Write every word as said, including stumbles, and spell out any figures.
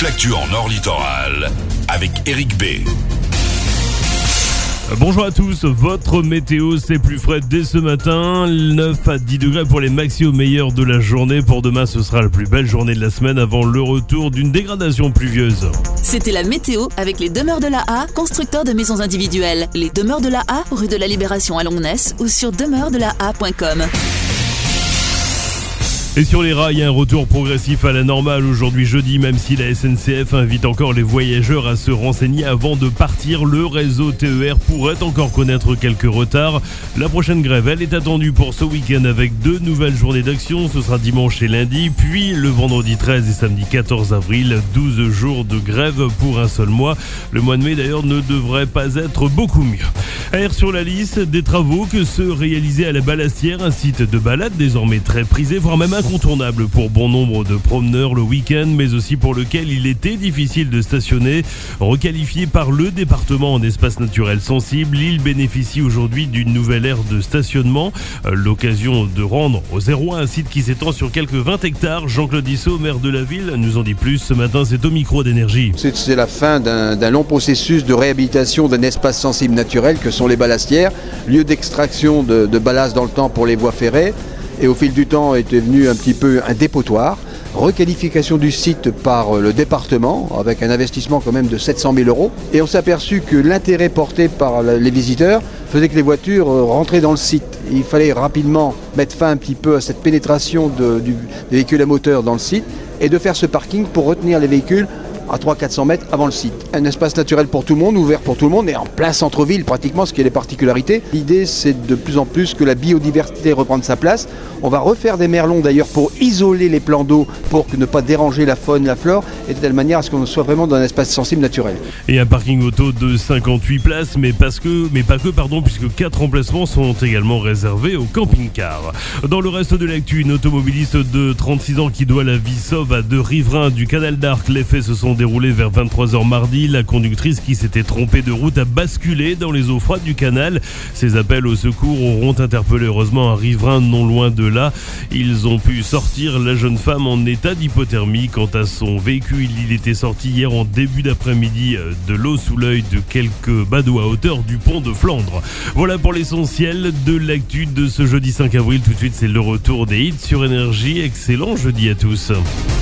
toute l'actu en Nord Littoral avec Eric B. Bonjour à tous, votre météo c'est plus frais dès ce matin, neuf à dix degrés pour les maxi au meilleur de la journée. Pour demain ce sera la plus belle journée de la semaine avant le retour d'une dégradation pluvieuse. C'était la météo avec les Demeures de la A, constructeurs de maisons individuelles. Les Demeures de la A, rue de la Libération à Longnes ou sur demeures de la a point com. Et sur les rails, il y a un retour progressif à la normale aujourd'hui jeudi, même si la S N C F invite encore les voyageurs à se renseigner avant de partir. Le réseau T E R pourrait encore connaître quelques retards. La prochaine grève, elle est attendue pour ce week-end avec deux nouvelles journées d'action. Ce sera dimanche et lundi, puis le vendredi treize et samedi quatorze avril. douze jours de grève pour un seul mois. Le mois de mai d'ailleurs ne devrait pas être beaucoup mieux. Air sur la liste des travaux que ceux réalisés à la Ballastière, un site de balade désormais très prisé, voire même incontournable pour bon nombre de promeneurs le week-end, mais aussi pour lequel il était difficile de stationner. Requalifié par le département en espace naturel sensible, l'île bénéficie aujourd'hui d'une nouvelle aire de stationnement. L'occasion de rendre au zéro un un site qui s'étend sur quelques vingt hectares. Jean-Claude Issot, maire de la ville, nous en dit plus ce matin, c'est au micro d'Énergie. C'est, c'est la fin d'un, d'un long processus de réhabilitation d'un espace sensible naturel que sont les Ballastières, lieu d'extraction de, de ballast dans le temps pour les voies ferrées. Et au fil du temps est devenu un petit peu un dépotoir. Requalification du site par le département avec un investissement quand même de sept cent mille euros. Et on s'est aperçu que l'intérêt porté par les visiteurs faisait que les voitures rentraient dans le site. Il fallait rapidement mettre fin un petit peu à cette pénétration de, du, des véhicules à moteur dans le site et de faire ce parking pour retenir les véhicules à trois cents à quatre cents mètres avant le site. Un espace naturel pour tout le monde, ouvert pour tout le monde et en plein centre-ville pratiquement, ce qui est les particularités. L'idée c'est de plus en plus que la biodiversité reprenne sa place. On va refaire des merlons d'ailleurs pour isoler les plans d'eau, pour ne pas déranger la faune, la flore, et de telle manière à ce qu'on soit vraiment dans un espace sensible naturel. Et un parking auto de cinquante-huit places, mais, parce que, mais pas que, pardon, puisque quatre emplacements sont également réservés au camping-car. Dans le reste de l'actu, une automobiliste de trente-six ans qui doit la vie sauve à deux riverains du canal d'Arc. Les faits se sont déroulés vers vingt-trois heures mardi. La conductrice qui s'était trompée de route a basculé dans les eaux froides du canal. Ces appels au secours auront interpellé heureusement un riverain non loin de là. Ils ont pu sortir la jeune femme en état d'hypothermie. Quant à son véhicule, il était sorti hier en début d'après-midi de l'eau sous l'œil de quelques badauds à hauteur du pont de Flandre. Voilà pour l'essentiel de l'actu de ce jeudi cinq avril. Tout de suite, c'est le retour des hits sur Énergie. Excellent jeudi à tous.